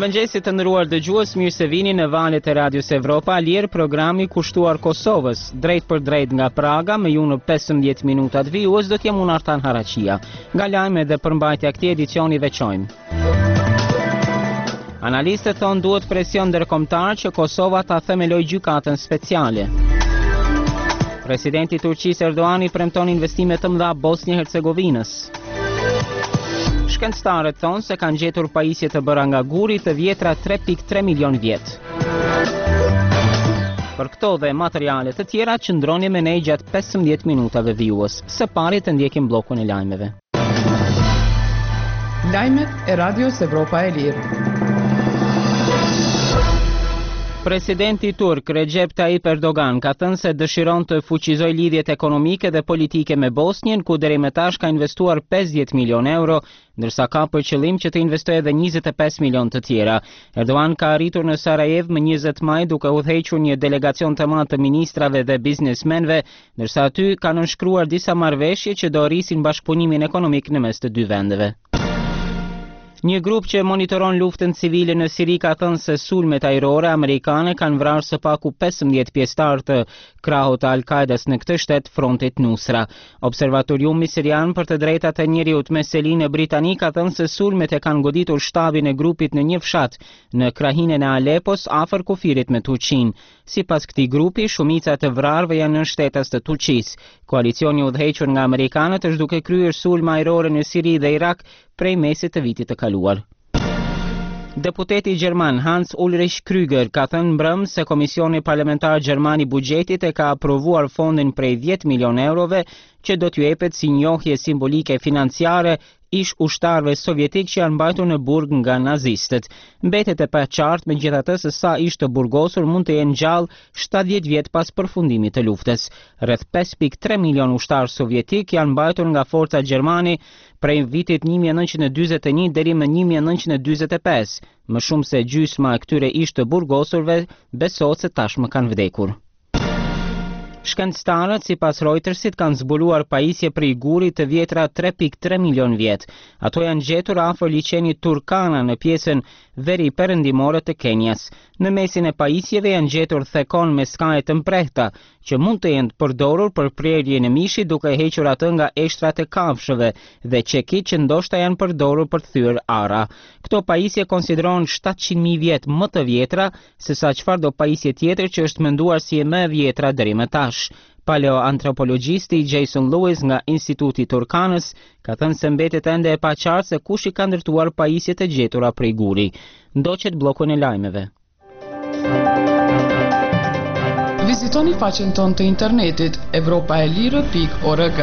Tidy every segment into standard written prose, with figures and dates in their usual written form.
Mirëmëngjesi të nderuar dëgjues, mirë se vini në valët e Radios Evropa, lier programi kushtuar Kosovës, drejt për drejt nga Praga, me ju në 15 minutat vijues do t'jem unë Artan Haraqia. Nga lajme dhe përmbajtja këtij edicioni veçojmë. Analistët thonë duhet presion ndërkombëtar që Kosova ta themelojë gjykatën speciale. Presidenti i Turqisë Erdoani premton investime të mëdha Bosnjë-Hercegovinës. Shkencëtarët thonë se kanë gjetur pajisje të bëra nga guri të vjetra 3.3 milion vjet. Për këto dhe materiale të tjera qëndroni me ne gjatë 15 minutave vijues. Së pari të ndjekim bllokun e lajmeve. Lajmet e Radios Evropa e Lirë. Presidenti turk Recep Tayyip Erdogan ka thënë se dëshiron të fuqizojë lidhjet ekonomike dhe politike me Bosnjën, ku deri më tash ka investuar 50 milion euro, ndërsa ka për qëllim që të investojë edhe 25 milion të tjera. Erdogan ka arritur në Sarajevo më 20 maj duke udhëhequr një delegacion të madh të ministrave dhe biznesmenëve, ndërsa aty kanë nënshkruar disa marrëveshje që do rrisin bashkëpunimin ekonomik në mes të dy vendeve. Një grup që monitoron luftën civile në Siri ka thënë se sulmet ajrore amerikane kanë vrarë së paku 15 pjesëtar të krahut të Al-Qaidas në këtë shtet frontit Nusra. Observatoriumi sirian për të drejtat e njeriut me selinë britanik ka thënë se sulmet e kanë goditur shtabin e grupit në një fshat në krahinën e Alepos afër kufirit me Turqinë. Sipas këtij grupi, shumica të vrarëve janë në shtetas të Turqisë. Koalicioni udhëhequr nga amerikanët është duke kryer sulme ajrore në Siri dhe Irak prej mesit të vitit të kaluar. Deputeti gjerman Hans Ulrich Krüger ka thënë mbrëm se Komisioni Parlamentar Gjerman i Buxhetit e ka aprovuar fondin prej 10 milion eurove që do t'ju jepet si njohje simbolike financiare ish ushtarëve sovjetik që janë mbajtur në burg nga nazistët. Mbetet e paqartë megjithatë se sa ish të burgosur mund të jenë gjallë 70 vjet pas përfundimit të luftës. Rreth 5.3 milion ushtarë sovjetik janë mbajtur nga forca gjermane prej vitit 1941 deri më 1945. Më shumë se gjysma e këtyre ish të burgosurve besohet se tashmë kanë vdekur. Shkencëtarët sipas Reutersit kanë zbuluar pajisje prej gurit të vjetra 3.3 milion vjet. Ato janë gjetur afër liçenit Turkana në pjesën veri perëndimore të Kenjas. Në mesin e pajisjeve janë gjetur thekon me skaje të mprehta që mund të jenë përdorur për prerjen e mishit duke hequr atë nga eshtrat e kafshëve dhe çekit që ndoshta janë përdorur për të thyer ara. Këto pajisje konsiderohen 700.000 vjet më të vjetra se sa çfarëdo pajisje tjetër që është menduar si e më e vjetra deri më tash. Paleoantropologjisti Jason Lewis nga Instituti Turkanës ka thënë se mbetet ende e paqartë se kush i ka ndërtuar pajisjet e gjetura prej guri. Ndoqet bllokun e lajmeve. Vizitoni faqen tonë të internetit evropaelire.org.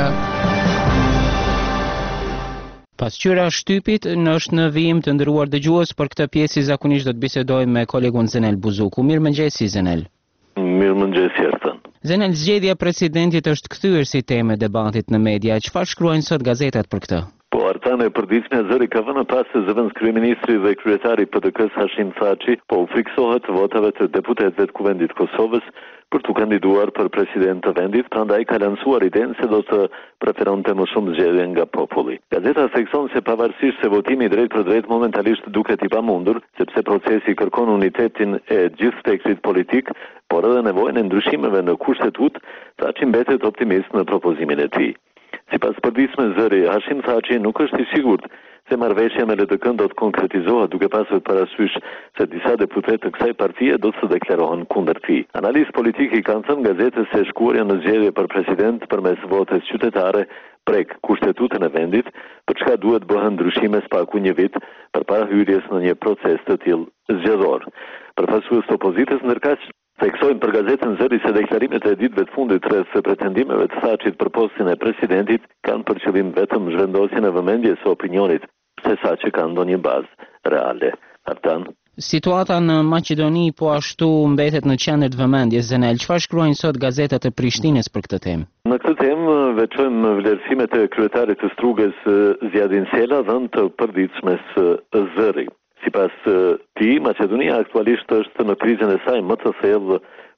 Pasqyra shtypit është në vijim të nderuar dëgjues, për këtë pjesë zakonisht do të bisedojmë me kolegun Zenel Buzuku. Mirëmëngjesi Zenel. Mirëmëngjesi Ertan. Zenel, zgjedhja e presidentit është kthyer si temë debatit në media. Çfarë shkruajnë sot gazetat për këtë? Po, Artan, e përditshmja zëri ka vënë pas se zëvendës kryeministri dhe kryetari i PDK-s Hashim Thaçi po u friksohet votave të deputetëve të Kuvendit Kosovës për të kandiduar për president të vendit, prandaj ka lansuar idenë se do të preferonte më shumë zgjedhjen nga populli. Gazeta thekson se pavarësisht se votimi drejt për drejt momentalisht duket i pamundur, sepse procesi kërkon unitetin e gjithë spektrit politik, por edhe nevojën e ndryshimeve në kushtetut, Thaçi mbetet optimist në propozimin e tij. Sipas përditshme zëri, Hashim Thaçi nuk është i sigurt se marrëveshja me LDK do të konkretizohet, duke pasur parasysh se disa deputetë të kësaj partie do të deklarohen kundër tij. Analistë politikë kanë thënë gazetës se shkuarja në zgjedhje për president përmes votes qytetare prek kushtetutën e vendit, për çka duhet bëhen ndryshime spaku një vit përpara hyrjes në një proces të tillë zgjedhor. Përfaqësues të opozitës ndërkaq theksojnë për gazetën Zëri se deklarimet e ditëve të fundit rreth pretendimeve të Thaçit për postin e presidentit kanë për qëllim vetëm zhvendosjen e vëmendjes së opinionit, sesa që kanë ndonjë bazë reale. Artan. Situata në Maqedoni po ashtu mbetet në qendër të vëmendjes. Zenel, çfarë shkruajnë sot gazetat e Prishtinës për këtë temë? Në këtë temë veçojmë vlerësimet e kryetarit të Strugës Zjadin Sela dhënë të përditshmes Zëri. Sipas tij, Maqedonia aktualisht është në krizën e saj më të thellë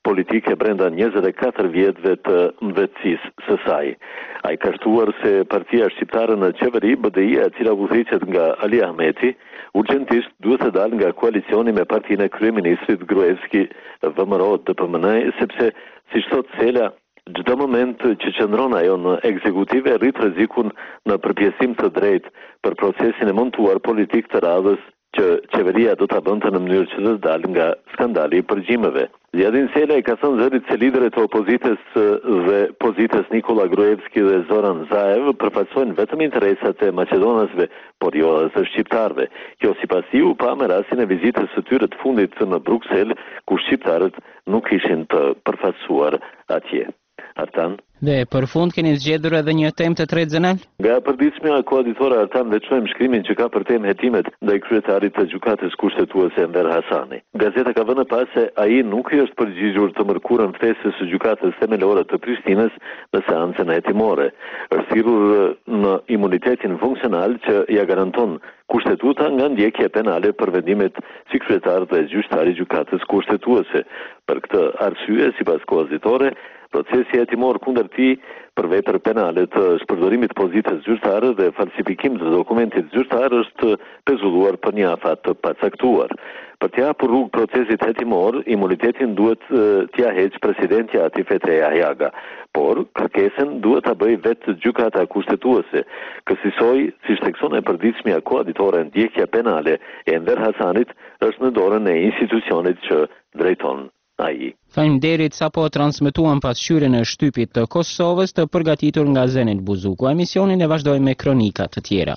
politike brenda 24 vjetëve të mbretësisë së saj. Ai ka shtuar se partia shqiptare në qeveri, BDI-a, e cila udhëhiqet nga Ali Ahmeti, urgjentisht duhet të dalë nga koalicioni me partinë e kryeministrit Gruevski, VMRO, DPMN, sepse siç thot Sela, çdo moment që qëndron ajo në ekzekutive rrit rrezikun në përpjesim të drejtë për procesin e montuar politik të radhës që qeveria do ta bënte në mënyrë që të dalë nga skandali i përgjimeve. Ziadin Sela i ka thënë zërit se liderët e opozitës dhe pozitës Nikola Gruevski dhe Zoran Zaev përfaqësojnë vetëm interesat e maqedonasve, por jo edhe të shqiptarëve. Kjo sipas tij u pa me rastin e vizitës së tyre të fundit në Bruksel, ku shqiptarët nuk ishin të përfaqësuar atje. Artan. Dhe për fund keni zgjedhur edhe një temë të tretë Zenel? Nga përditshmja koaditore Artan veçojmë shkrimin që ka për temë hetimet ndaj kryetarit të gjykatës kushtetuese Enver Hasani. Gazeta ka vënë pas se ai nuk i është përgjigjur të mërkurën ftesës së gjykatës themelore të Prishtinës në seancën hetimore. Është thirrur në imunitetin funksional që ja garanton kushtetuta nga ndjekje penale për vendimet si kryetar dhe gjyqtar i gjykatës kushtetuese. Për këtë arsye, sipas koaditore, procesi hetimor kundër tij për vepër penale të shpërdorimit pozitës zyrtare dhe falsifikim të dokumentit zyrtar është pezulluar për një afat të pacaktuar. Për t'ia hapur rrugë procesit hetimor, imunitetin duhet t'ia heqë presidenti Ati Fethi Ahjaga, por kërkesën duhet ta bëjë vetë gjykata kushtetuese. Kësaj, siç thekson e përditshmja koaditore, ndjekja penale e Enver Hasanit është në dorën e institucionit që drejton ai. Faleminderit, sapo transmetuam pasqyrjen e shtypit të Kosovës të përgatitur nga Zenel Buzuku. Emisionin e vazhdojmë me kronika të tjera.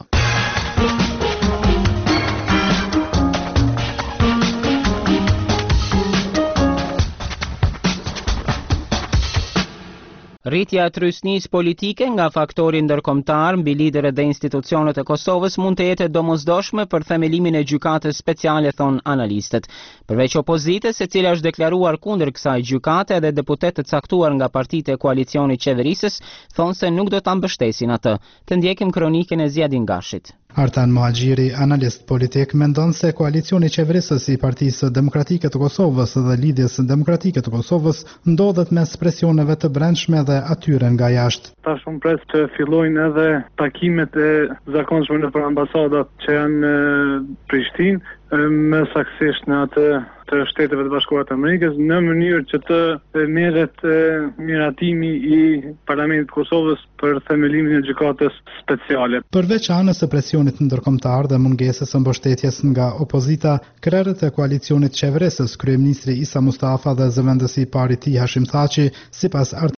Rritja e trysnisë politike nga faktori ndërkombëtar mbi liderët dhe institucionet e Kosovës mund të jetë domosdoshme për themelimin e gjykatës speciale, thon analistët. Përveç opozitës, e cila është deklaruar kundër kësaj gjykate, edhe deputet të caktuar nga partitë e koalicionit qeverisës thonë se nuk do ta mbështesin atë. Të ndjekim kronikën e Ziadin Gashit. Artan Mohaxhiri, analist politik, mendon se koalicioni qeverisës i Partisë Demokratike të Kosovës dhe Lidhjes Demokratike të Kosovës ndodhet mes presioneve të brendshme dhe atyre nga jashtë. Tash unë pres të fillojnë edhe takimet e zakonshme nëpër ambasadat që janë në Prishtinë, më saktësisht në atë të Shteteve të Bashkuara të Amerikës, në mënyrë që të merret miratimi i Parlamentit të Kosovës për themelimin e gjykatës speciale. Përveç anës së presionit ndërkombëtar dhe mungesës së mbështetjes nga opozita, krerët e koalicionit qeverisës, kryeministri Isa Mustafa dhe zëvendësi i parë i tij Hashim Thaçi, sipas